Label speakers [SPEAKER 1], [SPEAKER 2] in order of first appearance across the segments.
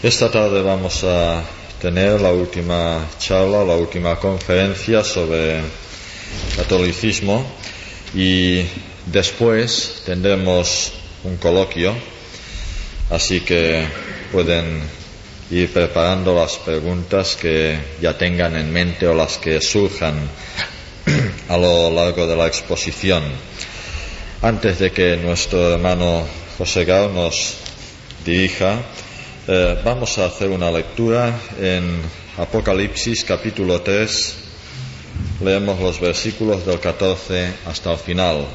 [SPEAKER 1] Esta tarde vamos a tener la última charla, la última conferencia sobre catolicismo y después tendremos un coloquio, así que pueden ir preparando las preguntas que ya tengan en mente o las que surjan a lo largo de la exposición. Antes de que nuestro hermano José Gao nos dirija, vamos a hacer una lectura en Apocalipsis capítulo 3. Leemos los versículos del 14 hasta el final.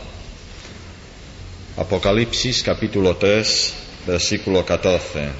[SPEAKER 1] Apocalipsis capítulo 3, versículo 14.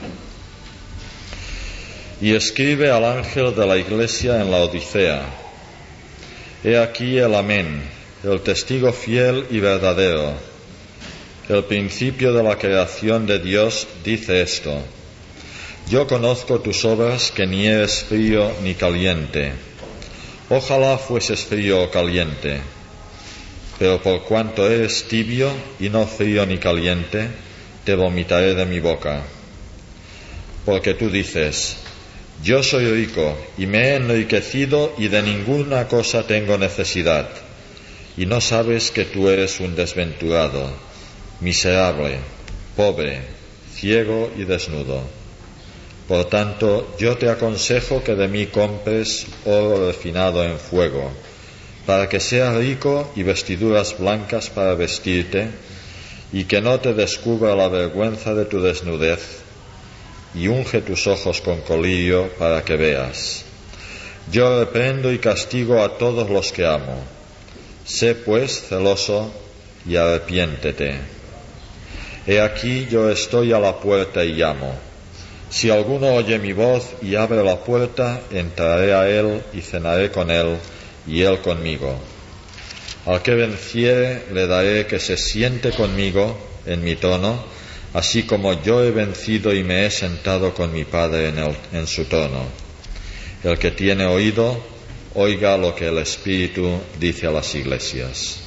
[SPEAKER 1] Y escribe al ángel de la iglesia en la Odisea: He aquí el Amén, el testigo fiel y verdadero, el principio de la creación de Dios, dice esto: Yo conozco tus obras, que ni eres frío ni caliente. Ojalá fueses frío o caliente. Pero por cuanto eres tibio y no frío ni caliente, te vomitaré de mi boca. Porque tú dices: Yo soy rico y me he enriquecido y de ninguna cosa tengo necesidad. Y no sabes que tú eres un desventurado, miserable, pobre, ciego y desnudo. Por tanto, yo te aconsejo que de mí compres oro refinado en fuego, para que seas rico, y vestiduras blancas para vestirte, y que no te descubra la vergüenza de tu desnudez, y unge tus ojos con colirio para que veas. Yo reprendo y castigo a todos los que amo. Sé pues celoso y arrepiéntete. He aquí yo estoy a la puerta y llamo. Si alguno oye mi voz y abre la puerta, entraré a él y cenaré con él y él conmigo. Al que venciere le daré que se siente conmigo en mi trono, así como yo he vencido y me he sentado con mi Padre en su trono. El que tiene oído, oiga lo que el Espíritu dice a las iglesias.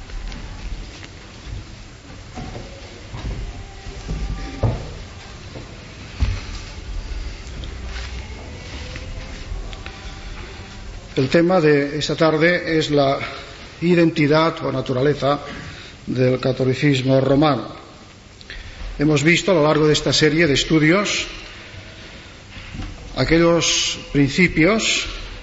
[SPEAKER 2] El tema de esta tarde es la identidad o naturaleza del catolicismo romano. Hemos visto a lo largo de esta serie de estudios aquellos principios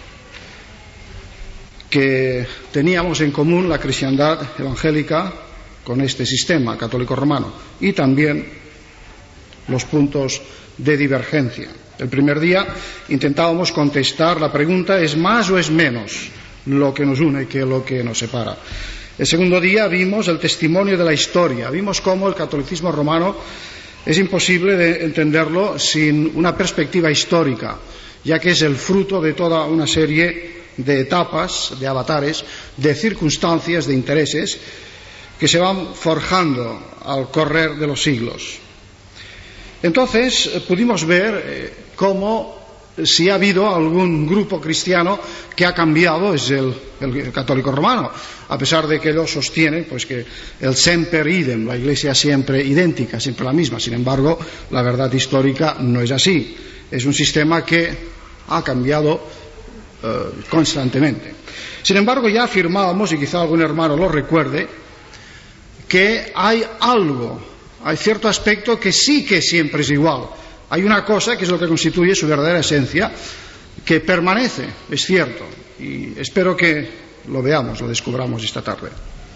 [SPEAKER 2] que teníamos en común la cristiandad evangélica con este sistema católico romano, y también los puntos de divergencia. El primer día intentábamos contestar la pregunta: ¿es más o es menos lo que nos une que lo que nos separa? El segundo día vimos el testimonio de la historia, vimos cómo el catolicismo romano es imposible de entenderlo sin una perspectiva histórica, ya que es el fruto de toda una serie de etapas, de avatares, de circunstancias, de intereses que se van forjando al correr de los siglos. Entonces pudimos ver cómo, si ha habido algún grupo cristiano que ha cambiado, es el católico romano, a pesar de que ellos sostienen pues que el semper idem, la Iglesia siempre idéntica, siempre la misma. Sin embargo, la verdad histórica no es así. Es un sistema que ha cambiado constantemente. Sin embargo, ya afirmábamos, y quizá algún hermano lo recuerde, que hay cierto aspecto que sí que siempre es igual. Hay una cosa que es lo que constituye su verdadera esencia, que permanece, es cierto, y espero que lo veamos, lo descubramos esta tarde.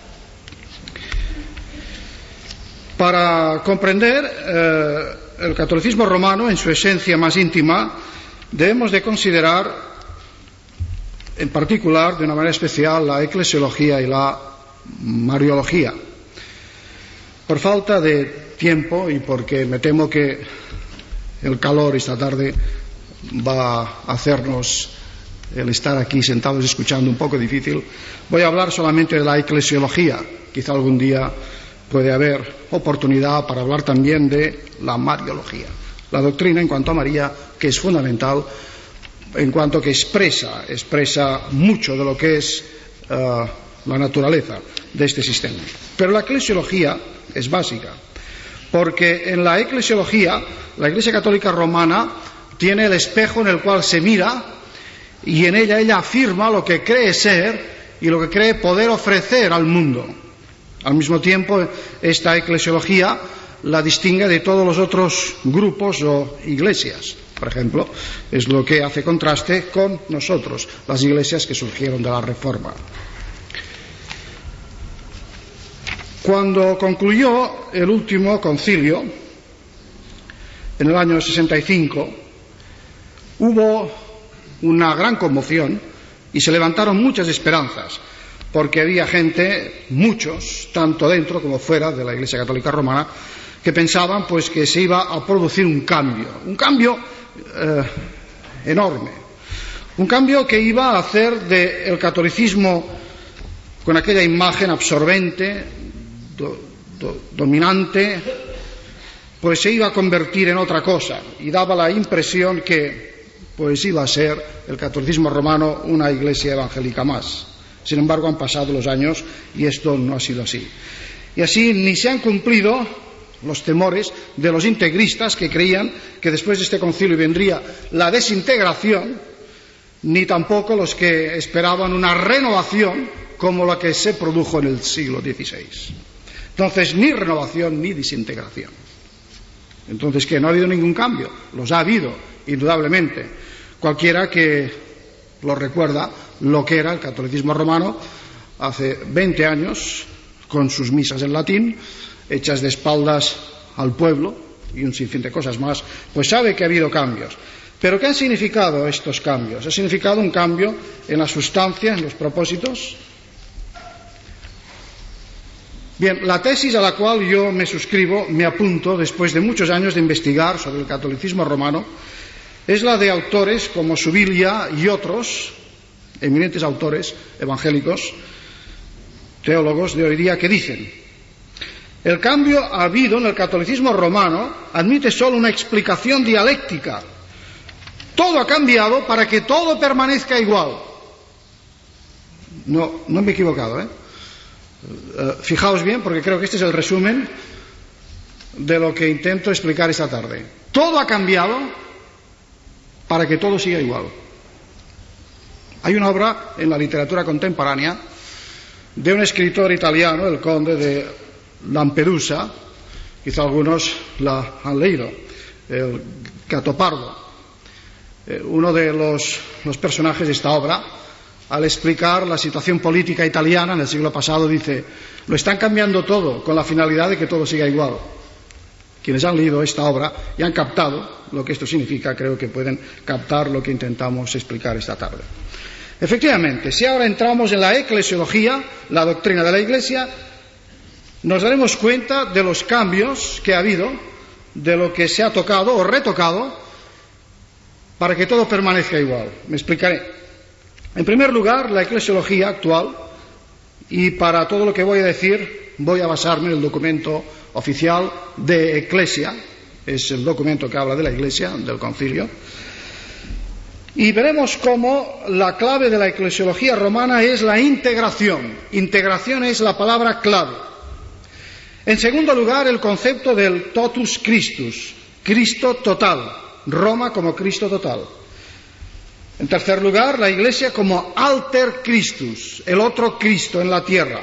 [SPEAKER 2] Para comprender el catolicismo romano en su esencia más íntima, debemos de considerar en particular, de una manera especial, la eclesiología y la mariología. Por falta de tiempo y porque me temo que el calor esta tarde va a hacernos el estar aquí sentados escuchando un poco difícil, voy a hablar solamente de la eclesiología. Quizá algún día puede haber oportunidad para hablar también de la mariología, la doctrina en cuanto a María, que es fundamental en cuanto que expresa mucho de lo que es la naturaleza de este sistema. Pero la eclesiología es básica, porque en la eclesiología la Iglesia Católica Romana tiene el espejo en el cual se mira y en ella afirma lo que cree ser y lo que cree poder ofrecer al mundo. Al mismo tiempo, esta eclesiología la distingue de todos los otros grupos o iglesias. Por ejemplo, es lo que hace contraste con nosotros, las iglesias que surgieron de la Reforma. Cuando concluyó el último concilio, en el año 65, hubo una gran conmoción y se levantaron muchas esperanzas, porque había gente, muchos, tanto dentro como fuera de la Iglesia Católica Romana, que pensaban pues que se iba a producir un cambio enorme, un cambio que iba a hacer del catolicismo, con aquella imagen absorbente, dominante, pues se iba a convertir en otra cosa, y daba la impresión que pues iba a ser el catolicismo romano una iglesia evangélica más. Sin embargo, han pasado los años y esto no ha sido así. Y así ni se han cumplido los temores de los integristas, que creían que después de este concilio vendría la desintegración, ni tampoco los que esperaban una renovación como la que se produjo en el siglo XVI. Entonces, ni renovación ni desintegración. Entonces, ¿qué? No ha habido ningún cambio. Los ha habido, indudablemente. Cualquiera que lo recuerda lo que era el catolicismo romano hace 20 años, con sus misas en latín, hechas de espaldas al pueblo y un sinfín de cosas más, pues sabe que ha habido cambios. ¿Pero qué han significado estos cambios? ¿Ha significado un cambio en la sustancia, en los propósitos? Bien, la tesis a la cual yo me suscribo, me apunto, después de muchos años de investigar sobre el catolicismo romano, es la de autores como Subilia y otros eminentes autores evangélicos, teólogos de hoy día, que dicen: el cambio habido en el catolicismo romano admite solo una explicación dialéctica. Todo ha cambiado para que todo permanezca igual. No me he equivocado, fijaos bien, porque creo que este es el resumen de lo que intento explicar esta tarde. Todo ha cambiado para que todo siga igual. Hay una obra en la literatura contemporánea de un escritor italiano, el conde de Lampedusa, quizá algunos la han leído, el Gattopardo. Uno de los personajes de esta obra, al explicar la situación política italiana en el siglo pasado, dice: lo están cambiando todo con la finalidad de que todo siga igual. Quienes han leído esta obra y han captado lo que esto significa, creo que pueden captar lo que intentamos explicar esta tarde. Efectivamente, si ahora entramos en la eclesiología, la doctrina de la Iglesia, nos daremos cuenta de los cambios que ha habido, de lo que se ha tocado o retocado para que todo permanezca igual. Me explicaré. En primer lugar, la eclesiología actual, y para todo lo que voy a decir voy a basarme en el documento oficial de Eclesia, es el documento que habla de la Iglesia, del concilio, y veremos cómo la clave de la eclesiología romana es la integración. Integración es la palabra clave. En segundo lugar, el concepto del totus Christus, Cristo total, Roma como Cristo total. En tercer lugar, la Iglesia como alter Christus, el otro Cristo en la tierra.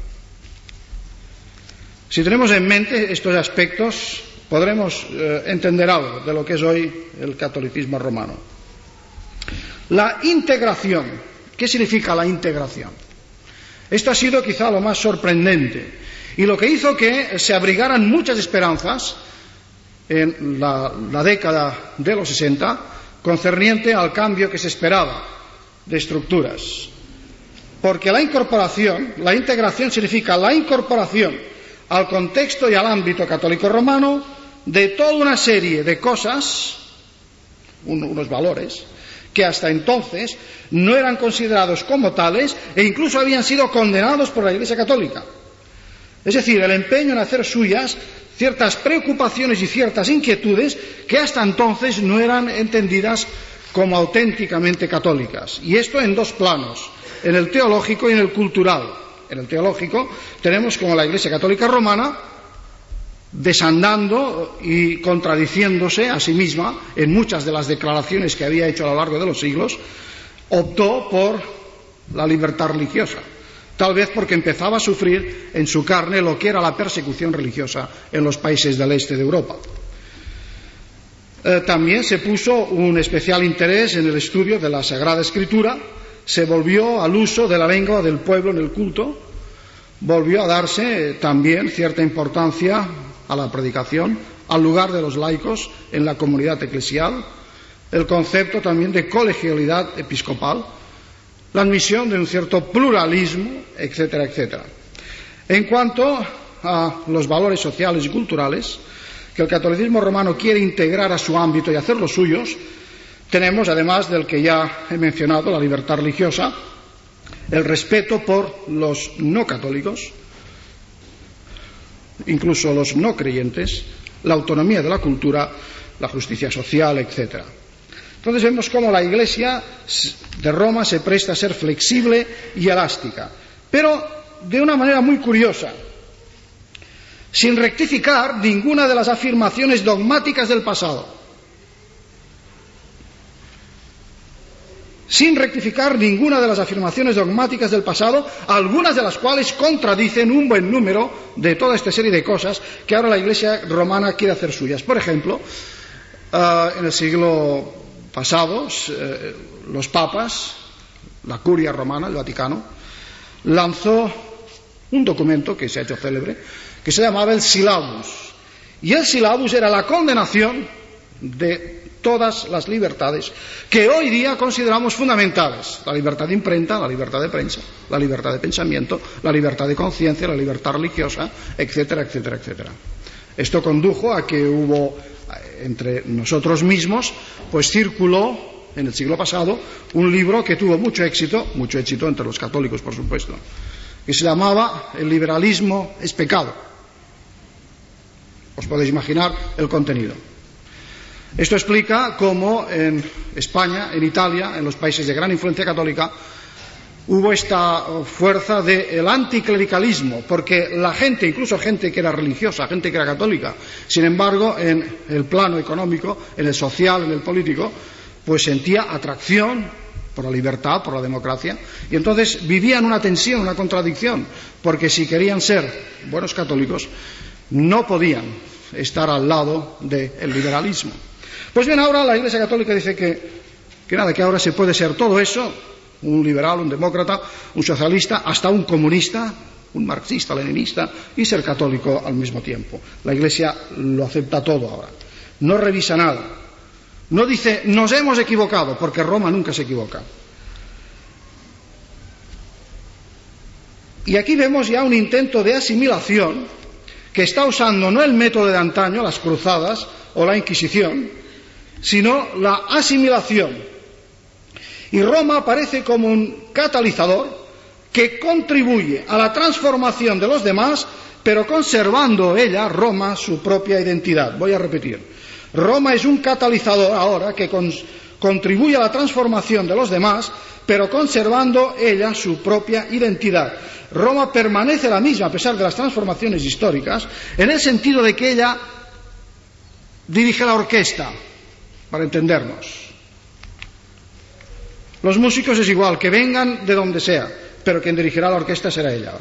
[SPEAKER 2] Si tenemos en mente estos aspectos, podremos entender algo de lo que es hoy el catolicismo romano. La integración. ¿Qué significa la integración? Esto ha sido quizá lo más sorprendente y lo que hizo que se abrigaran muchas esperanzas en la década de los 60 concerniente al cambio que se esperaba de estructuras. Porque la integración significa la incorporación al contexto y al ámbito católico romano de toda una serie de cosas, unos valores, que hasta entonces no eran considerados como tales e incluso habían sido condenados por la Iglesia Católica. Es decir, el empeño en hacer suyas ciertas preocupaciones y ciertas inquietudes que hasta entonces no eran entendidas como auténticamente católicas. Y esto en dos planos, en el teológico y en el cultural. En el teológico tenemos como la Iglesia Católica Romana desandando y contradiciéndose a sí misma en muchas de las declaraciones que había hecho a lo largo de los siglos, optó por la libertad religiosa, tal vez porque empezaba a sufrir en su carne lo que era la persecución religiosa en los países del este de Europa. También se puso un especial interés en el estudio de la Sagrada Escritura, se volvió al uso de la lengua del pueblo en el culto, volvió a darse también cierta importancia a la predicación, al lugar de los laicos en la comunidad eclesial, el concepto también de colegialidad episcopal, la admisión de un cierto pluralismo, etcétera, etcétera. En cuanto a los valores sociales y culturales que el catolicismo romano quiere integrar a su ámbito y hacerlos suyos, tenemos, además del que ya he mencionado, la libertad religiosa, el respeto por los no católicos, incluso los no creyentes, la autonomía de la cultura, la justicia social, etcétera. Entonces vemos cómo la Iglesia de Roma se presta a ser flexible y elástica, pero de una manera muy curiosa, sin rectificar ninguna de las afirmaciones dogmáticas del pasado. Sin rectificar ninguna de las afirmaciones dogmáticas del pasado, algunas de las cuales contradicen un buen número de toda esta serie de cosas que ahora la Iglesia romana quiere hacer suyas. Por ejemplo, en el siglo pasado, los papas, la curia romana, el Vaticano, lanzó un documento que se ha hecho célebre, que se llamaba el Syllabus. Y el Syllabus era la condenación de todas las libertades que hoy día consideramos fundamentales: la libertad de imprenta, la libertad de prensa, la libertad de pensamiento, la libertad de conciencia, la libertad religiosa, etcétera, etcétera, etcétera. Esto condujo a que hubo entre nosotros mismos, pues circuló en el siglo pasado un libro que tuvo mucho éxito entre los católicos, por supuesto, que se llamaba El liberalismo es pecado. Os podéis imaginar el contenido. Esto explica cómo en España, en Italia, en los países de gran influencia católica, hubo esta fuerza del anticlericalismo, porque la gente, incluso gente que era religiosa, gente que era católica, sin embargo, en el plano económico, en el social, en el político, pues sentía atracción por la libertad, por la democracia, y entonces vivían una tensión, una contradicción, porque si querían ser buenos católicos, no podían estar al lado del liberalismo. Pues bien, ahora la Iglesia Católica dice que ahora se puede ser todo eso, un liberal, un demócrata, un socialista, hasta un comunista, un marxista, leninista, y ser católico al mismo tiempo. La Iglesia lo acepta todo ahora, no revisa nada, no dice nos hemos equivocado, porque Roma nunca se equivoca. Y aquí vemos ya un intento de asimilación que está usando no el método de antaño, las cruzadas o la Inquisición, sino la asimilación. Y Roma aparece como un catalizador que contribuye a la transformación de los demás, pero conservando ella, Roma, su propia identidad. Voy a repetir. Roma es un catalizador ahora que contribuye a la transformación de los demás, pero conservando ella su propia identidad. Roma permanece la misma a pesar de las transformaciones históricas, en el sentido de que ella dirige la orquesta, para entendernos. Los músicos es igual, que vengan de donde sea, pero quien dirigirá la orquesta será ella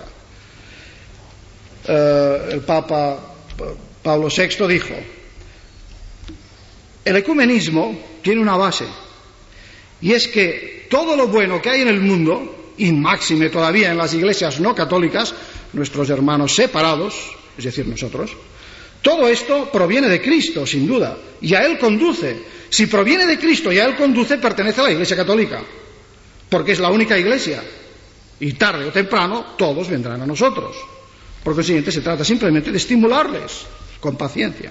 [SPEAKER 2] ahora. El Papa Pablo VI dijo: el ecumenismo tiene una base, y es que todo lo bueno que hay en el mundo, y máxime todavía en las iglesias no católicas, nuestros hermanos separados, es decir, nosotros, todo esto proviene de Cristo, sin duda, y a Él conduce. Si proviene de Cristo y a Él conduce, pertenece a la Iglesia Católica, porque es la única Iglesia, y tarde o temprano todos vendrán a nosotros. Por consiguiente, se trata simplemente de estimularles con paciencia.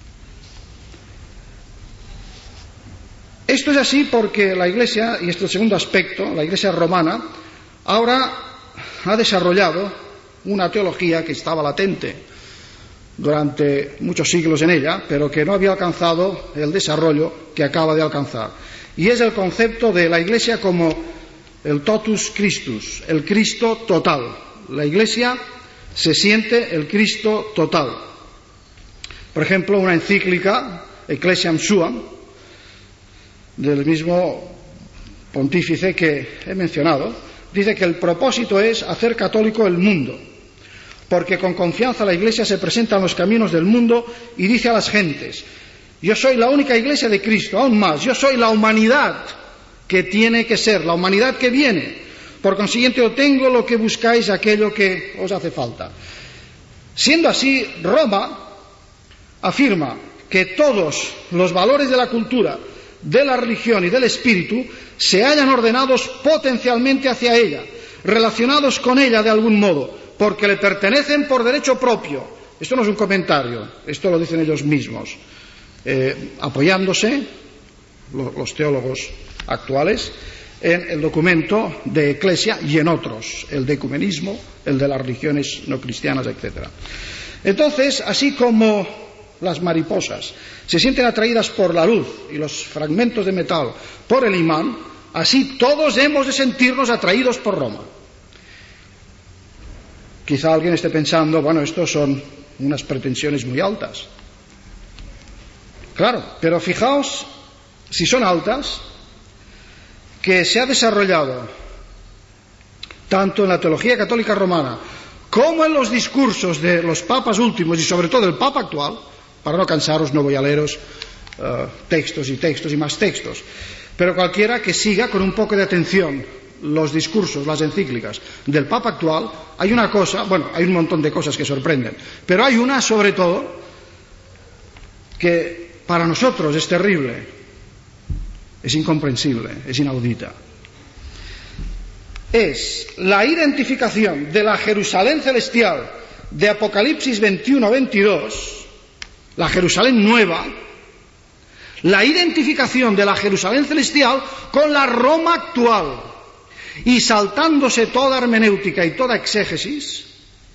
[SPEAKER 2] Esto es así porque la Iglesia, y este es el segundo aspecto, la Iglesia romana, ahora ha desarrollado una teología que estaba latente durante muchos siglos en ella, pero que no había alcanzado el desarrollo que acaba de alcanzar. Y es el concepto de la Iglesia como el totus Christus, el Cristo total. La Iglesia se siente el Cristo total. Por ejemplo, una encíclica, Ecclesiam Suam, del mismo pontífice que he mencionado, dice que el propósito es hacer católico el mundo, porque con confianza la Iglesia se presenta en los caminos del mundo y dice a las gentes: yo soy la única Iglesia de Cristo, aún más, yo soy la humanidad que tiene que ser, la humanidad que viene. Por consiguiente, yo tengo lo que buscáis, aquello que os hace falta. Siendo así, Roma afirma que todos los valores de la cultura, de la religión y del espíritu se hallan ordenados potencialmente hacia ella, relacionados con ella de algún modo, porque le pertenecen por derecho propio. Esto no es un comentario, esto lo dicen ellos mismos, apoyándose, los teólogos actuales, en el documento de Eclesia y en otros, el de ecumenismo, el de las religiones no cristianas, etc. Entonces, así como las mariposas se sienten atraídas por la luz y los fragmentos de metal por el imán, así todos hemos de sentirnos atraídos por Roma. Quizá alguien esté pensando, bueno, estos son unas pretensiones muy altas. Claro, pero fijaos si son altas, que se ha desarrollado tanto en la teología católica romana como en los discursos de los papas últimos y sobre todo el papa actual. Para no cansaros no voy a leeros textos y textos y más textos, pero cualquiera que siga con un poco de atención los discursos, las encíclicas del papa actual, hay una cosa, bueno, hay un montón de cosas que sorprenden, pero hay una sobre todo que para nosotros es terrible, es incomprensible, es inaudita. Es la identificación de la Jerusalén celestial de Apocalipsis 21-22, la Jerusalén nueva, la identificación de la Jerusalén celestial con la Roma actual, y saltándose toda hermenéutica y toda exégesis,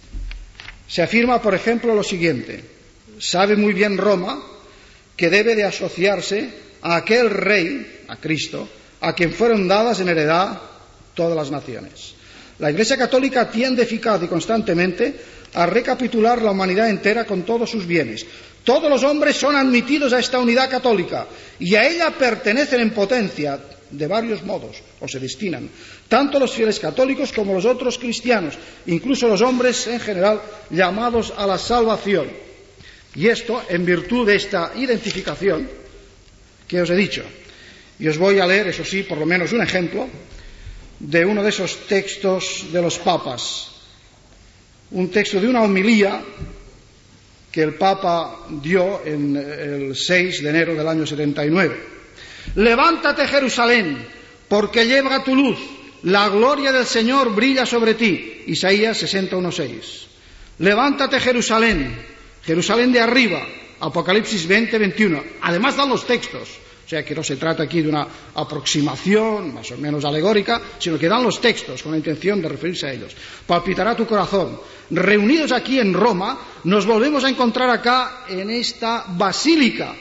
[SPEAKER 2] se afirma, por ejemplo, lo siguiente: sabe muy bien Roma que debe de asociarse a aquel rey, a Cristo, a quien fueron dadas en heredad todas las naciones. La Iglesia Católica tiende eficaz y constantemente a recapitular la humanidad entera con todos sus bienes. Todos los hombres son admitidos a esta unidad católica y a ella pertenecen en potencia de varios modos, o se destinan, tanto los fieles católicos como los otros cristianos, incluso los hombres en general llamados a la salvación. Y esto en virtud de esta identificación que os he dicho. Y os voy a leer, eso sí, por lo menos un ejemplo de uno de esos textos de los papas, un texto de una homilía que el Papa dio en el 6 de enero del año 79. Levántate, Jerusalén, porque llega tu luz, la gloria del Señor brilla sobre ti. Isaías 61:6. Levántate, Jerusalén, Jerusalén de arriba, Apocalipsis 20-21. Además dan los textos, o sea que no se trata aquí de una aproximación más o menos alegórica, sino que dan los textos con la intención de referirse a ellos. Palpitará tu corazón. Reunidos aquí en Roma, nos volvemos a encontrar acá en esta basílica.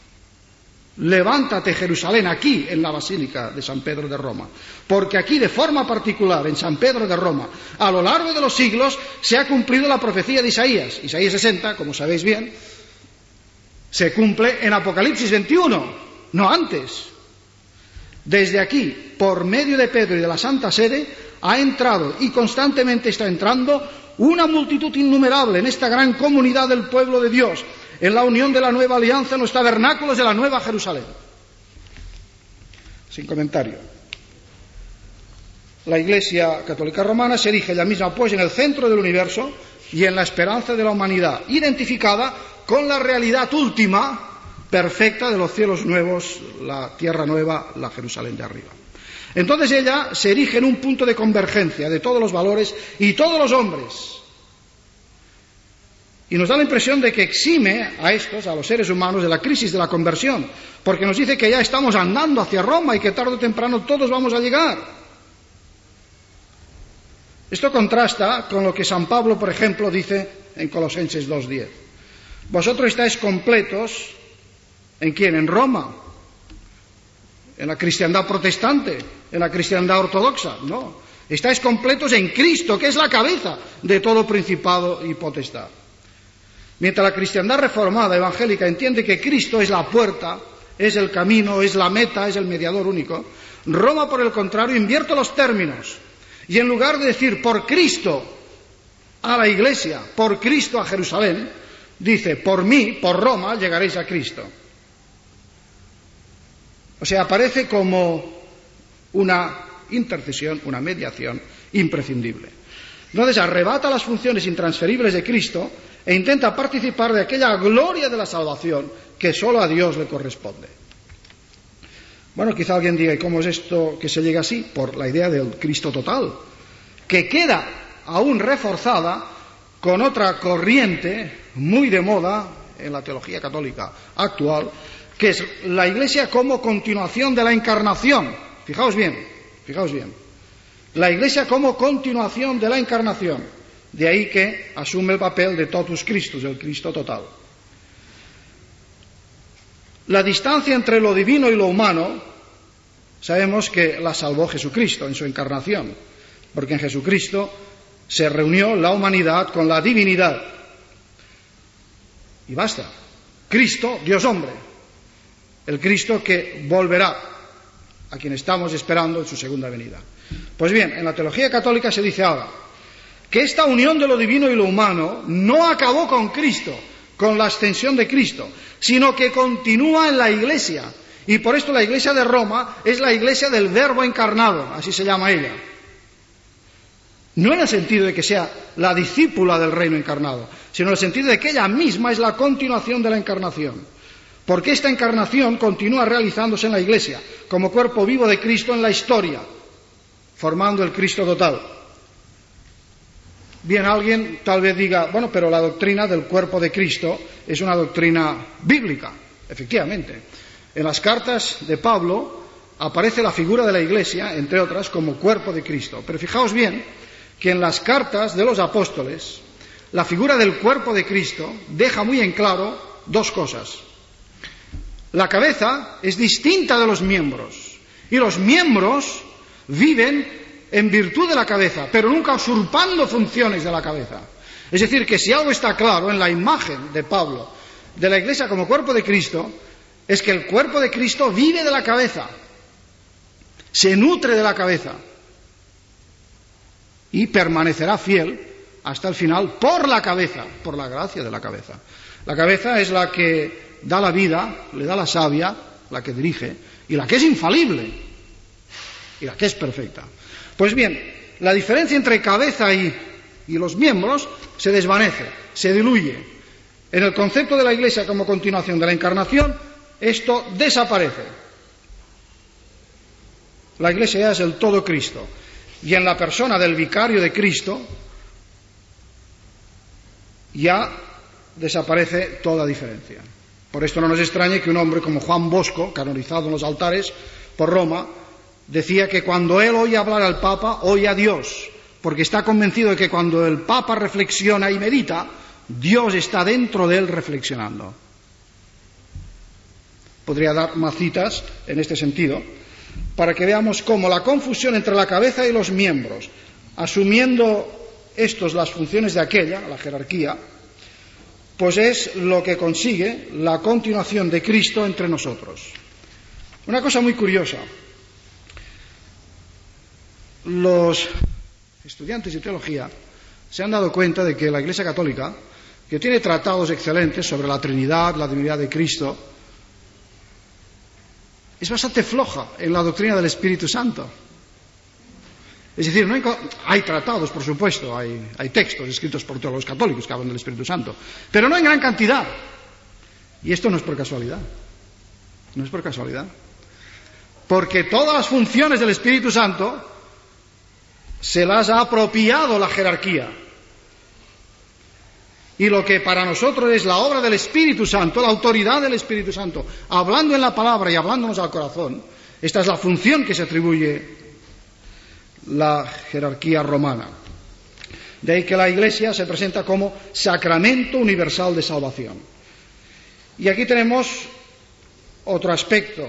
[SPEAKER 2] Levántate, Jerusalén, aquí en la basílica de San Pedro de Roma, porque aquí de forma particular en San Pedro de Roma, a lo largo de los siglos se ha cumplido la profecía de Isaías. Isaías 60, como sabéis bien, se cumple en Apocalipsis 21, no antes. Desde aquí, por medio de Pedro y de la Santa Sede, ha entrado y constantemente está entrando una multitud innumerable en esta gran comunidad del pueblo de Dios, en la unión de la nueva alianza, en los tabernáculos de la nueva Jerusalén. Sin comentario. La Iglesia Católica Romana se erige ella misma, pues, en el centro del universo y en la esperanza de la humanidad, identificada con la realidad última, perfecta, de los cielos nuevos, la tierra nueva, la Jerusalén de arriba. Entonces ella se erige en un punto de convergencia de todos los valores y todos los hombres. Y nos da la impresión de que exime a estos, a los seres humanos, de la crisis de la conversión, porque nos dice que ya estamos andando hacia Roma y que tarde o temprano todos vamos a llegar. Esto contrasta con lo que San Pablo, por ejemplo, dice en Colosenses 2:10. Vosotros estáis completos, ¿en quién? En Roma. ¿En la cristiandad protestante? ¿En la cristiandad ortodoxa? No. Estáis completos en Cristo, que es la cabeza de todo principado y potestad. Mientras la cristiandad reformada, evangélica, entiende que Cristo es la puerta, es el camino, es la meta, es el mediador único, Roma, por el contrario, invierte los términos. Y en lugar de decir por Cristo a la Iglesia, por Cristo a Jerusalén, dice por mí, por Roma, llegaréis a Cristo. O sea, aparece como una intercesión, una mediación imprescindible. Entonces arrebata las funciones intransferibles de Cristo e intenta participar de aquella gloria de la salvación que solo a Dios le corresponde. Bueno, quizá alguien diga, ¿y cómo es esto que se llega así? Por la idea del Cristo total, que queda aún reforzada con otra corriente muy de moda en la teología católica actual, que es la Iglesia como continuación de la encarnación. Fijaos bien. La Iglesia como continuación de la encarnación. De ahí que asume el papel de totus Christus, el Cristo total. La distancia entre lo divino y lo humano, sabemos que la salvó Jesucristo en su encarnación, porque en Jesucristo se reunió la humanidad con la divinidad. Y basta. Cristo, Dios hombre. El Cristo que volverá, a quien estamos esperando en su segunda venida. Pues bien, en la teología católica se dice ahora que esta unión de lo divino y lo humano no acabó con Cristo, con la ascensión de Cristo, sino que continúa en la Iglesia. Y por esto la Iglesia de Roma es la Iglesia del Verbo encarnado, así se llama ella. No en el sentido de que sea la discípula del reino encarnado, sino en el sentido de que ella misma es la continuación de la encarnación. Porque esta encarnación continúa realizándose en la Iglesia, como cuerpo vivo de Cristo en la historia, formando el Cristo total. Bien, alguien tal vez diga, bueno, pero la doctrina del cuerpo de Cristo es una doctrina bíblica. Efectivamente, en las cartas de Pablo aparece la figura de la Iglesia, entre otras, como cuerpo de Cristo. Pero fijaos bien que en las cartas de los apóstoles, la figura del cuerpo de Cristo deja muy en claro dos cosas. La cabeza es distinta de los miembros, y los miembros viven en virtud de la cabeza, pero nunca usurpando funciones de la cabeza. Es decir, que si algo está claro en la imagen de Pablo de la Iglesia como cuerpo de Cristo, es que el cuerpo de Cristo vive de la cabeza, se nutre de la cabeza y permanecerá fiel hasta el final por la cabeza, por la gracia de la cabeza. La cabeza es la que da la vida, le da la savia, la que dirige, y la que es infalible, y la que es perfecta. Pues bien, la diferencia entre cabeza y los miembros se desvanece, se diluye. En el concepto de la Iglesia como continuación de la encarnación, esto desaparece. La Iglesia ya es el todo Cristo, y en la persona del vicario de Cristo ya desaparece toda diferencia. Por esto no nos extrañe que un hombre como Juan Bosco, canonizado en los altares por Roma, decía que cuando él oye hablar al Papa, oye a Dios, porque está convencido de que cuando el Papa reflexiona y medita, Dios está dentro de él reflexionando. Podría dar más citas en este sentido, para que veamos cómo la confusión entre la cabeza y los miembros, asumiendo estos las funciones de aquella, la jerarquía, pues es lo que consigue la continuación de Cristo entre nosotros. Una cosa muy curiosa. Los estudiantes de teología se han dado cuenta de que la Iglesia Católica, que tiene tratados excelentes sobre la Trinidad, la divinidad de Cristo, es bastante floja en la doctrina del Espíritu Santo. Es decir, hay tratados, por supuesto, hay textos escritos por teólogos católicos que hablan del Espíritu Santo, pero no en gran cantidad. Y esto no es por casualidad. No es por casualidad. Porque todas las funciones del Espíritu Santo se las ha apropiado la jerarquía. Y lo que para nosotros es la obra del Espíritu Santo, la autoridad del Espíritu Santo, hablando en la palabra y hablándonos al corazón, esta es la función que se atribuye la jerarquía romana. De ahí que la Iglesia se presenta como sacramento universal de salvación. Y aquí tenemos otro aspecto,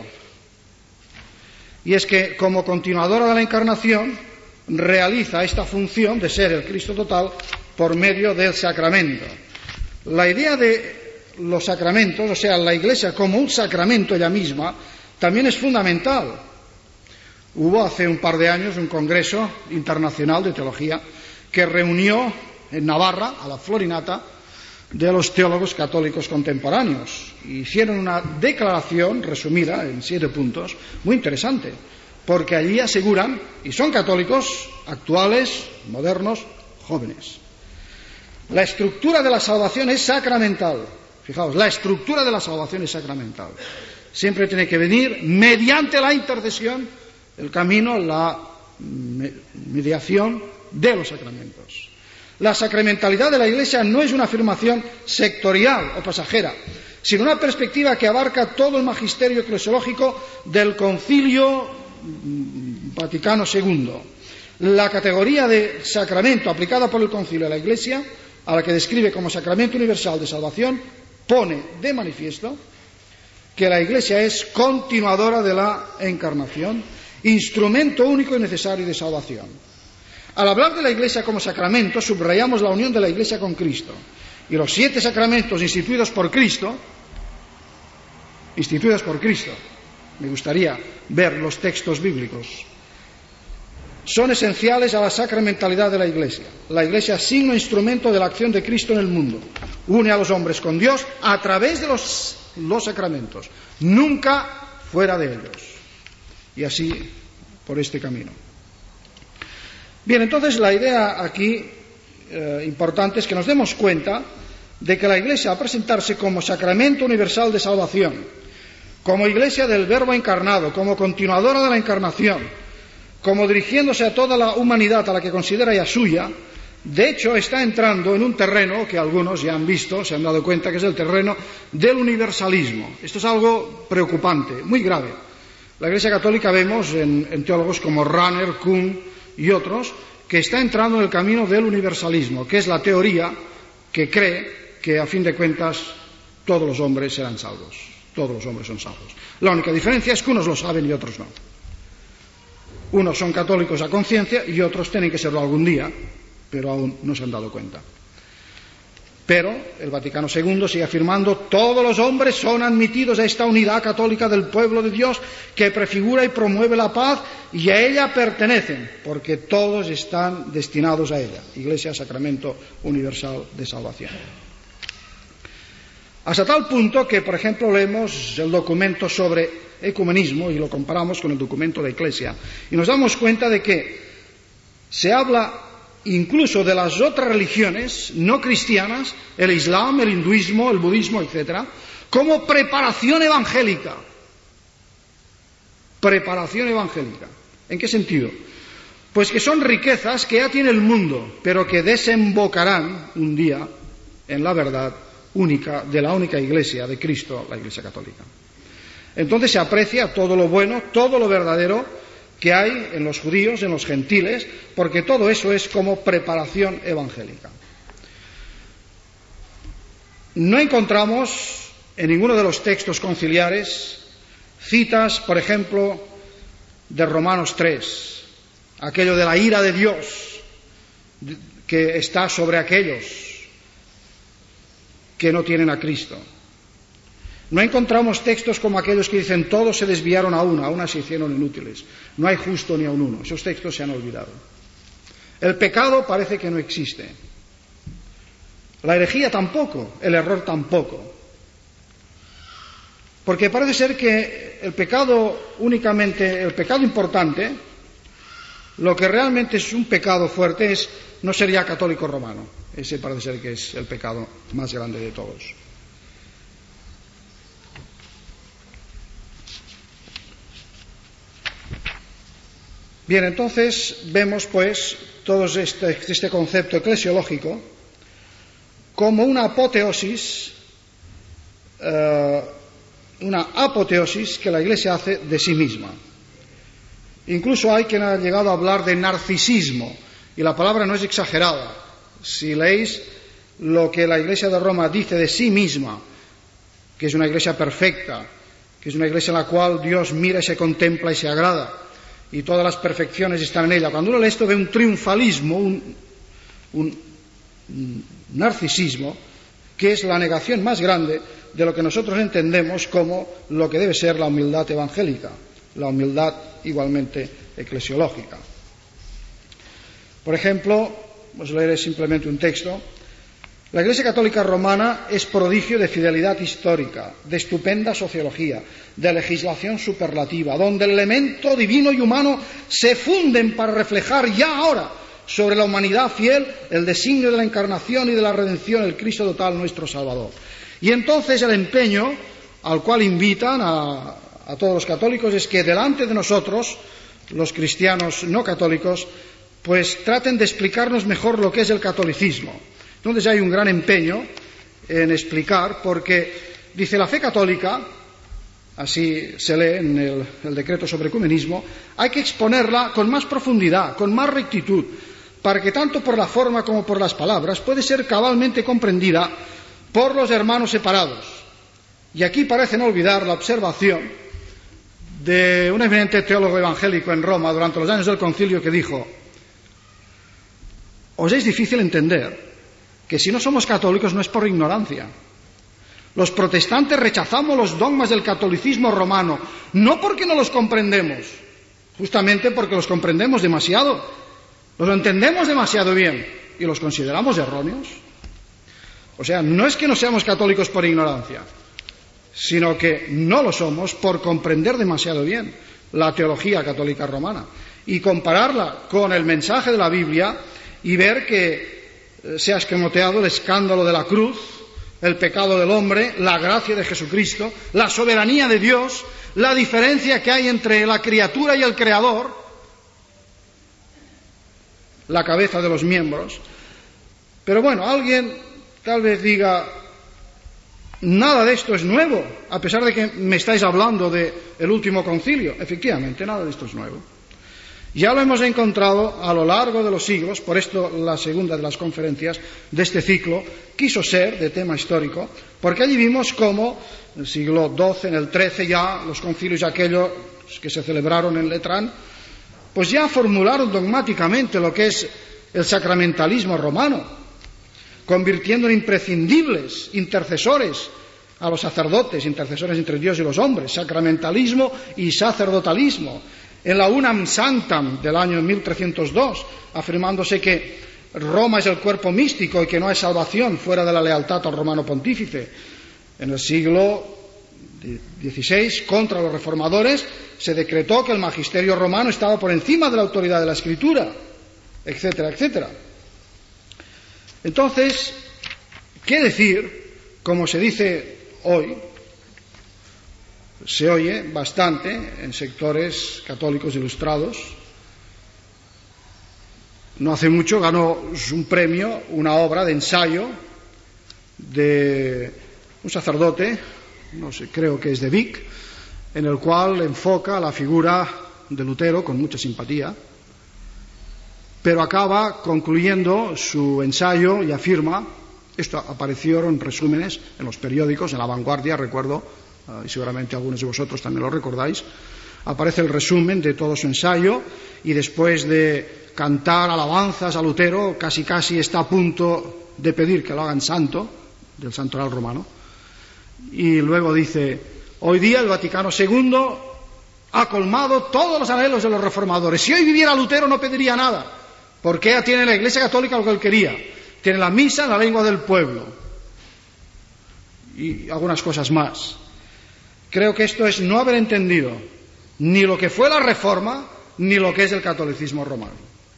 [SPEAKER 2] y es que como continuadora de la encarnación realiza esta función de ser el Cristo total por medio del sacramento. La idea de los sacramentos, o sea, la Iglesia como un sacramento ella misma, también es fundamental. Hubo hace un par de años un congreso internacional de teología que reunió en Navarra, a la Florinata, de los teólogos católicos contemporáneos. Hicieron una declaración resumida en 7 puntos, muy interesante, porque allí aseguran, y son católicos actuales, modernos, jóvenes, la estructura de la salvación es sacramental. Fijaos, la estructura de la salvación es sacramental. Siempre tiene que venir mediante la intercesión, el camino, la mediación de los sacramentos. La sacramentalidad de la Iglesia no es una afirmación sectorial o pasajera, sino una perspectiva que abarca todo el magisterio eclesiológico del Concilio Vaticano II. La categoría de sacramento aplicada por el Concilio a la Iglesia, a la que describe como sacramento universal de salvación, pone de manifiesto que la Iglesia es continuadora de la encarnación, instrumento único y necesario de salvación. Al hablar de la Iglesia como sacramento, subrayamos la unión de la Iglesia con Cristo. Y los 7 sacramentos instituidos por Cristo, me gustaría ver los textos bíblicos, son esenciales a la sacramentalidad de la Iglesia. La Iglesia es signo e instrumento de la acción de Cristo en el mundo. Une a los hombres con Dios a través de los sacramentos, nunca fuera de ellos. Y así, por este camino. Bien, entonces la idea aquí importante es que nos demos cuenta de que la Iglesia, al presentarse como sacramento universal de salvación, como Iglesia del Verbo encarnado, como continuadora de la encarnación, como dirigiéndose a toda la humanidad a la que considera ya suya, de hecho está entrando en un terreno que algunos ya han visto, se han dado cuenta que es el terreno del universalismo. Esto es algo preocupante, muy grave. La Iglesia Católica vemos en teólogos como Rahner, Kuhn y otros que está entrando en el camino del universalismo, que es la teoría que cree que a fin de cuentas todos los hombres serán salvos, todos los hombres son salvos. La única diferencia es que unos lo saben y otros no. Unos son católicos a conciencia y otros tienen que serlo algún día, pero aún no se han dado cuenta. Pero el Vaticano II sigue afirmando: todos los hombres son admitidos a esta unidad católica del pueblo de Dios que prefigura y promueve la paz, y a ella pertenecen, porque todos están destinados a ella. Iglesia, sacramento universal de salvación. Hasta tal punto que, por ejemplo, leemos el documento sobre ecumenismo y lo comparamos con el documento de Iglesia y nos damos cuenta de que se habla incluso de las otras religiones no cristianas, el Islam, el hinduismo, el budismo, etc., como preparación evangélica. Preparación evangélica. ¿En qué sentido? Pues que son riquezas que ya tiene el mundo, pero que desembocarán un día en la verdad única de la única Iglesia de Cristo, la Iglesia Católica. Entonces se aprecia todo lo bueno, todo lo verdadero que hay en los judíos, en los gentiles, porque todo eso es como preparación evangélica. No encontramos en ninguno de los textos conciliares citas, por ejemplo, de Romanos 3, aquello de la ira de Dios que está sobre aquellos que no tienen a Cristo. No encontramos textos como aquellos que dicen todos se desviaron a una se hicieron inútiles, no hay justo ni a un uno. Esos textos se han olvidado. El pecado parece que no existe. La herejía tampoco, el error tampoco. Porque parece ser que el pecado únicamente, el pecado importante, lo que realmente es un pecado fuerte no sería católico romano. Ese parece ser que es el pecado más grande de todos. Bien, entonces vemos pues todo este concepto eclesiológico como una apoteosis que la Iglesia hace de sí misma. Incluso hay quien ha llegado a hablar de narcisismo, y la palabra no es exagerada. Si leéis lo que la Iglesia de Roma dice de sí misma, que es una Iglesia perfecta, que es una Iglesia en la cual Dios mira y se contempla y se agrada, y todas las perfecciones están en ella. Cuando uno lee esto ve un triunfalismo, un narcisismo que es la negación más grande de lo que nosotros entendemos como lo que debe ser la humildad evangélica, la humildad igualmente eclesiológica. Por ejemplo, os leeré simplemente un texto. La Iglesia Católica Romana es prodigio de fidelidad histórica, de estupenda sociología, de legislación superlativa, donde el elemento divino y humano se funden para reflejar ya ahora sobre la humanidad fiel el designio de la encarnación y de la redención del Cristo total, nuestro Salvador. Y entonces el empeño al cual invitan a todos los católicos es que delante de nosotros, los cristianos no católicos, pues traten de explicarnos mejor lo que es el catolicismo. Entonces hay un gran empeño en explicar, porque dice la fe católica, así se lee en el decreto sobre ecumenismo, hay que exponerla con más profundidad, con más rectitud, para que tanto por la forma como por las palabras puede ser cabalmente comprendida por los hermanos separados. Y aquí parecen olvidar la observación de un eminente teólogo evangélico en Roma durante los años del concilio que dijo: os es difícil entender que si no somos católicos no es por ignorancia. Los protestantes rechazamos los dogmas del catolicismo romano, no porque no los comprendemos, justamente porque los comprendemos demasiado, los entendemos demasiado bien y los consideramos erróneos. O sea, no es que no seamos católicos por ignorancia, sino que no lo somos por comprender demasiado bien la teología católica romana y compararla con el mensaje de la Biblia y ver que se ha escamoteado el escándalo de la cruz, el pecado del hombre, la gracia de Jesucristo, la soberanía de Dios, la diferencia que hay entre la criatura y el Creador, la cabeza de los miembros. Pero bueno, alguien tal vez diga: nada de esto es nuevo, a pesar de que me estáis hablando del último concilio. Efectivamente, nada de esto es nuevo. Ya lo hemos encontrado a lo largo de los siglos, por esto la segunda de las conferencias de este ciclo quiso ser de tema histórico, porque allí vimos cómo en el siglo XII, en el XIII ya, los concilios aquellos que se celebraron en Letrán, pues ya formularon dogmáticamente lo que es el sacramentalismo romano, convirtiendo en imprescindibles intercesores a los sacerdotes, intercesores entre Dios y los hombres, sacramentalismo y sacerdotalismo. En la Unam Sanctam del año 1302, afirmándose que Roma es el cuerpo místico y que no hay salvación fuera de la lealtad al romano pontífice. En el siglo XVI, contra los reformadores, se decretó que el magisterio romano estaba por encima de la autoridad de la Escritura, etcétera, etcétera. Entonces, ¿qué decir? Como se dice hoy, se oye bastante en sectores católicos ilustrados. No hace mucho ganó un premio, una obra de ensayo de un sacerdote, no sé, creo que es de Vic, en el cual enfoca la figura de Lutero con mucha simpatía, pero acaba concluyendo su ensayo y afirma, esto apareció en resúmenes en los periódicos, en La Vanguardia, recuerdo, y seguramente algunos de vosotros también lo recordáis, aparece el resumen de todo su ensayo, y después de cantar alabanzas a Lutero, casi está a punto de pedir que lo hagan santo, del santoral romano, y luego dice: hoy día el Vaticano II ha colmado todos los anhelos de los reformadores. Si hoy viviera Lutero no pediría nada, porque ya tiene la Iglesia Católica lo que él quería, tiene la misa en la lengua del pueblo y algunas cosas más. Creo que esto es no haber entendido ni lo que fue la Reforma ni lo que es el catolicismo romano.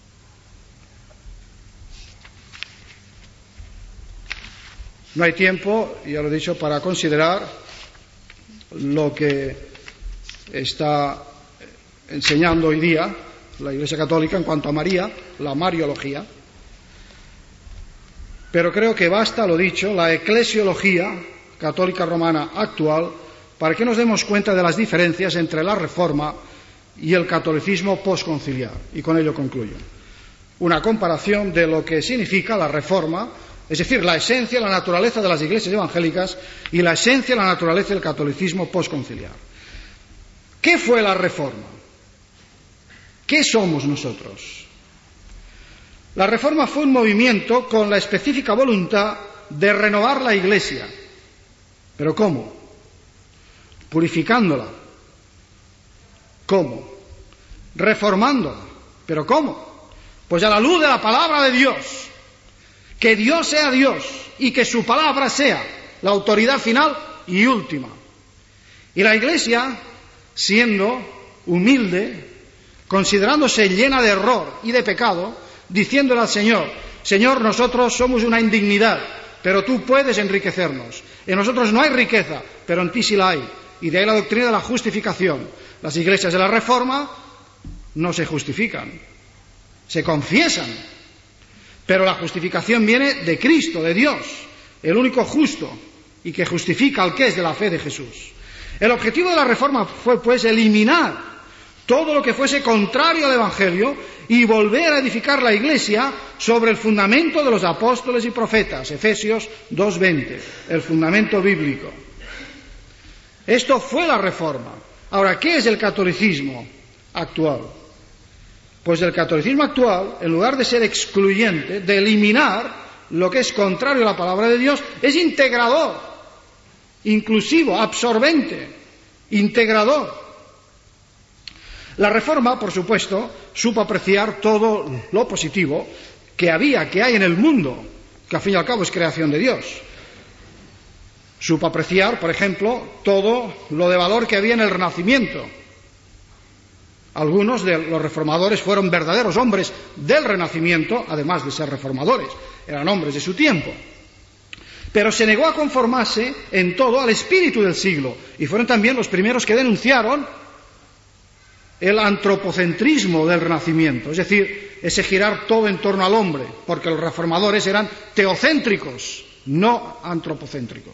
[SPEAKER 2] No hay tiempo, ya lo he dicho, para considerar lo que está enseñando hoy día la Iglesia Católica en cuanto a María, la mariología. Pero creo que basta, lo dicho, la eclesiología católica romana actual para que nos demos cuenta de las diferencias entre la Reforma y el catolicismo posconciliar. Y con ello concluyo. Una comparación de lo que significa la Reforma, es decir, la esencia, la naturaleza de las iglesias evangélicas y la esencia, la naturaleza del catolicismo posconciliar. ¿Qué fue la Reforma? ¿Qué somos nosotros? La Reforma fue un movimiento con la específica voluntad de renovar la Iglesia. ¿Pero cómo? Purificándola. ¿Cómo? Reformándola. ¿Pero cómo? Pues a la luz de la palabra de Dios. Que Dios sea Dios y que su palabra sea la autoridad final y última. Y la Iglesia, siendo humilde, considerándose llena de error y de pecado, diciéndole al Señor: Señor, nosotros somos una indignidad, pero tú puedes enriquecernos. En nosotros no hay riqueza, pero en ti sí la hay. Y de ahí la doctrina de la justificación. Las iglesias de la Reforma no se justifican, se confiesan. Pero la justificación viene de Cristo, de Dios, el único justo y que justifica al que es de la fe de Jesús. El objetivo de la Reforma fue, pues, eliminar todo lo que fuese contrario al Evangelio y volver a edificar la Iglesia sobre el fundamento de los apóstoles y profetas, Efesios 2:20, el fundamento bíblico. Esto fue la Reforma. Ahora, ¿qué es el catolicismo actual? Pues el catolicismo actual, en lugar de ser excluyente, de eliminar lo que es contrario a la palabra de Dios, es integrador, inclusivo, absorbente, integrador. La Reforma, por supuesto, supo apreciar todo lo positivo que hay en el mundo, que al fin y al cabo es creación de Dios. Supo apreciar, por ejemplo, todo lo de valor que había en el Renacimiento. Algunos de los reformadores fueron verdaderos hombres del Renacimiento, además de ser reformadores, eran hombres de su tiempo. Pero se negó a conformarse en todo al espíritu del siglo, y fueron también los primeros que denunciaron el antropocentrismo del Renacimiento, es decir, ese girar todo en torno al hombre, porque los reformadores eran teocéntricos, no antropocéntricos.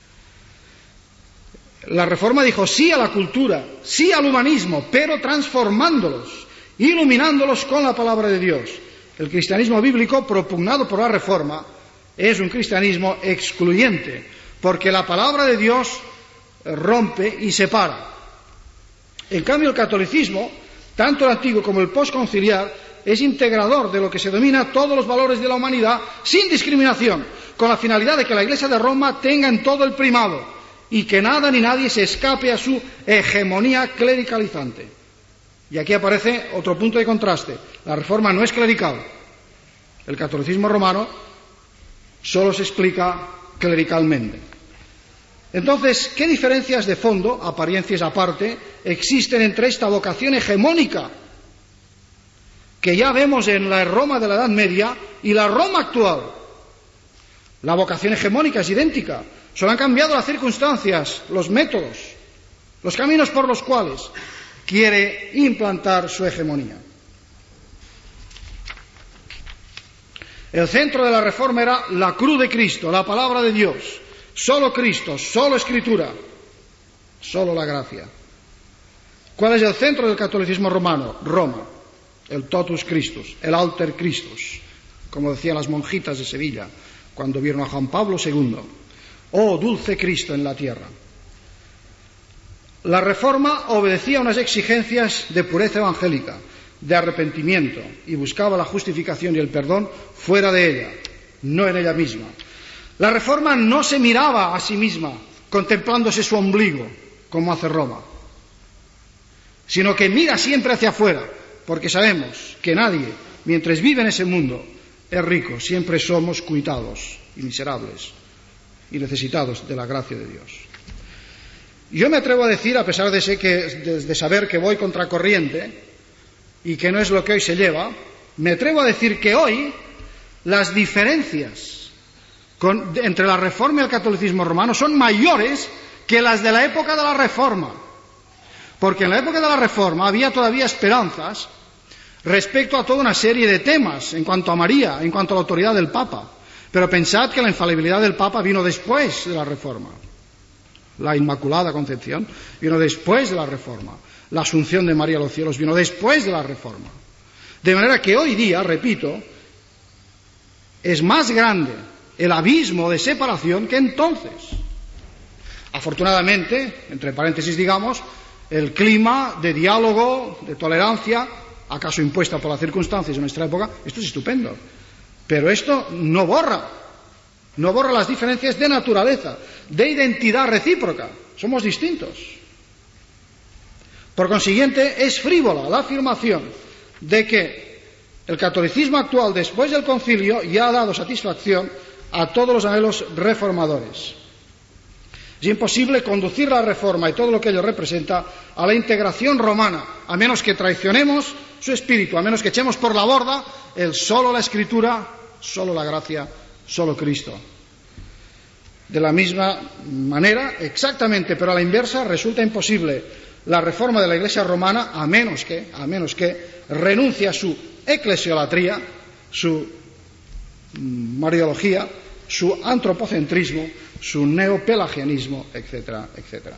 [SPEAKER 2] La Reforma dijo sí a la cultura, sí al humanismo, pero transformándolos, iluminándolos con la palabra de Dios. El cristianismo bíblico propugnado por la Reforma es un cristianismo excluyente, porque la palabra de Dios rompe y separa. En cambio, el catolicismo, tanto el antiguo como el postconciliar, es integrador de lo que se denomina todos los valores de la humanidad, sin discriminación, con la finalidad de que la Iglesia de Roma tenga en todo el primado y que nada ni nadie se escape a su hegemonía clericalizante. Y aquí aparece otro punto de contraste. La Reforma no es clerical. El catolicismo romano solo se explica clericalmente. Entonces, ¿qué diferencias de fondo, apariencias aparte, existen entre esta vocación hegemónica que ya vemos en la Roma de la Edad Media y la Roma actual? La vocación hegemónica es idéntica, solo han cambiado las circunstancias, los métodos, los caminos por los cuales quiere implantar su hegemonía. El centro de la Reforma era la cruz de Cristo, la palabra de Dios. Solo Cristo, solo Escritura, solo la gracia. ¿Cuál es el centro del catolicismo romano? Roma, el totus Christus, el alter Christus, como decían las monjitas de Sevilla cuando vieron a Juan Pablo II. Oh, dulce Cristo en la tierra. La Reforma obedecía a unas exigencias de pureza evangélica, de arrepentimiento, y buscaba la justificación y el perdón fuera de ella, no en ella misma. La Reforma no se miraba a sí misma, contemplándose su ombligo, como hace Roma, sino que mira siempre hacia afuera, porque sabemos que nadie, mientras vive en ese mundo, es rico. Siempre somos cuitados y miserables y necesitados de la gracia de Dios. Yo me atrevo a decir, a pesar de saber que voy contracorriente y que no es lo que hoy se lleva, me atrevo a decir que hoy las diferencias entre la Reforma y el catolicismo romano son mayores que las de la época de la Reforma, porque en la época de la Reforma había todavía esperanzas respecto a toda una serie de temas en cuanto a María, en cuanto a la autoridad del Papa. Pero pensad que la infalibilidad del Papa vino después de la Reforma. La Inmaculada Concepción vino después de la Reforma. La Asunción de María a los cielos vino después de la Reforma. De manera que hoy día, repito, es más grande el abismo de separación que entonces. Afortunadamente, entre paréntesis digamos, el clima de diálogo, de tolerancia, acaso impuesta por las circunstancias de nuestra época, esto es estupendo. Pero esto no borra No borra las diferencias de naturaleza, de identidad recíproca. Somos distintos. Por consiguiente, es frívola la afirmación de que el catolicismo actual, después del concilio, ya ha dado satisfacción a todos los anhelos reformadores. Es imposible conducir la reforma y todo lo que ello representa a la integración romana, a menos que traicionemos su espíritu, a menos que echemos por la borda el solo la Escritura, solo la gracia, solo Cristo. De la misma manera, exactamente, pero a la inversa, resulta imposible la reforma de la Iglesia romana a menos que renuncie a su eclesiolatría, su mariología, su antropocentrismo, su neopelagianismo, etcétera, etcétera.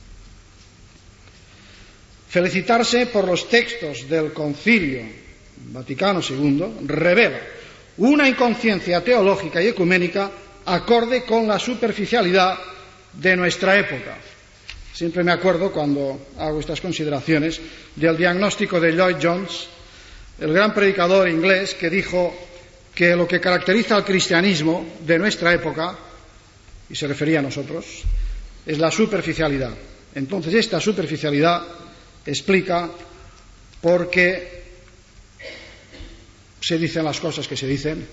[SPEAKER 2] Felicitarse por los textos del Concilio Vaticano II revela una inconsciencia teológica y ecuménica acorde con la superficialidad de nuestra época. Siempre me acuerdo, cuando hago estas consideraciones, del diagnóstico de Lloyd Jones, el gran predicador inglés, que dijo que lo que caracteriza al cristianismo de nuestra época, y se refería a nosotros, es la superficialidad. Entonces, esta superficialidad explica por qué se dicen las cosas que se dicen,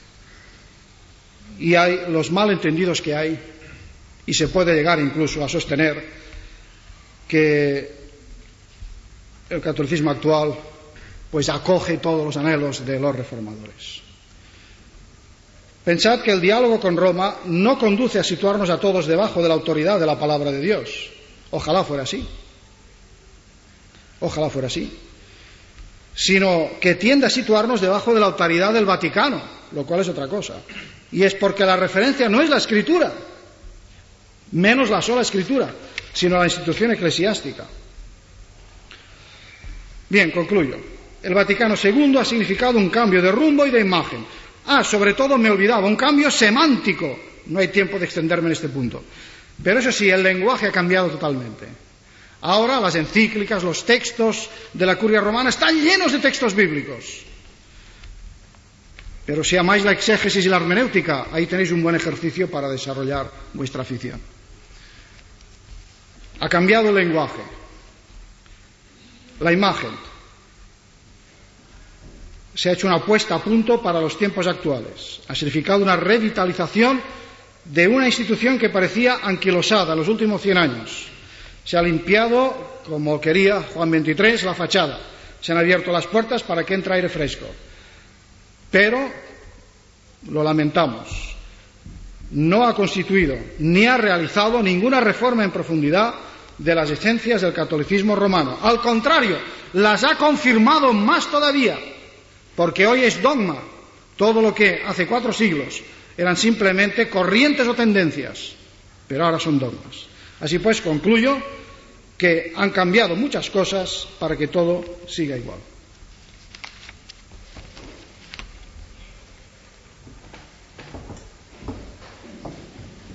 [SPEAKER 2] y hay los malentendidos que hay, y se puede llegar incluso a sostener que el catolicismo actual pues acoge todos los anhelos de los reformadores. Pensad que el diálogo con Roma no conduce a situarnos a todos debajo de la autoridad de la palabra de Dios. Ojalá fuera así. Ojalá fuera así. Sino que tiende a situarnos debajo de la autoridad del Vaticano, lo cual es otra cosa. Y es porque la referencia no es la Escritura, menos la sola Escritura, sino la institución eclesiástica. Bien, concluyo. El Vaticano II ha significado un cambio de rumbo y de imagen. Sobre todo me olvidaba, un cambio semántico. No hay tiempo de extenderme en este punto. Pero eso sí, el lenguaje ha cambiado totalmente. Ahora las encíclicas, los textos de la Curia Romana están llenos de textos bíblicos. Pero si amáis la exégesis y la hermenéutica, ahí tenéis un buen ejercicio para desarrollar vuestra afición. Ha cambiado el lenguaje, la imagen. Se ha hecho una puesta a punto para los tiempos actuales. Ha significado una revitalización de una institución que parecía anquilosada en los últimos 100 años. Se ha limpiado, como quería Juan XXIII, la fachada. Se han abierto las puertas para que entre aire fresco. Pero, lo lamentamos, no ha constituido ni ha realizado ninguna reforma en profundidad de las esencias del catolicismo romano. Al contrario, las ha confirmado más todavía, porque hoy es dogma todo lo que hace 4 siglos eran simplemente corrientes o tendencias, pero ahora son dogmas. Así pues, concluyo que han cambiado muchas cosas para que todo siga igual.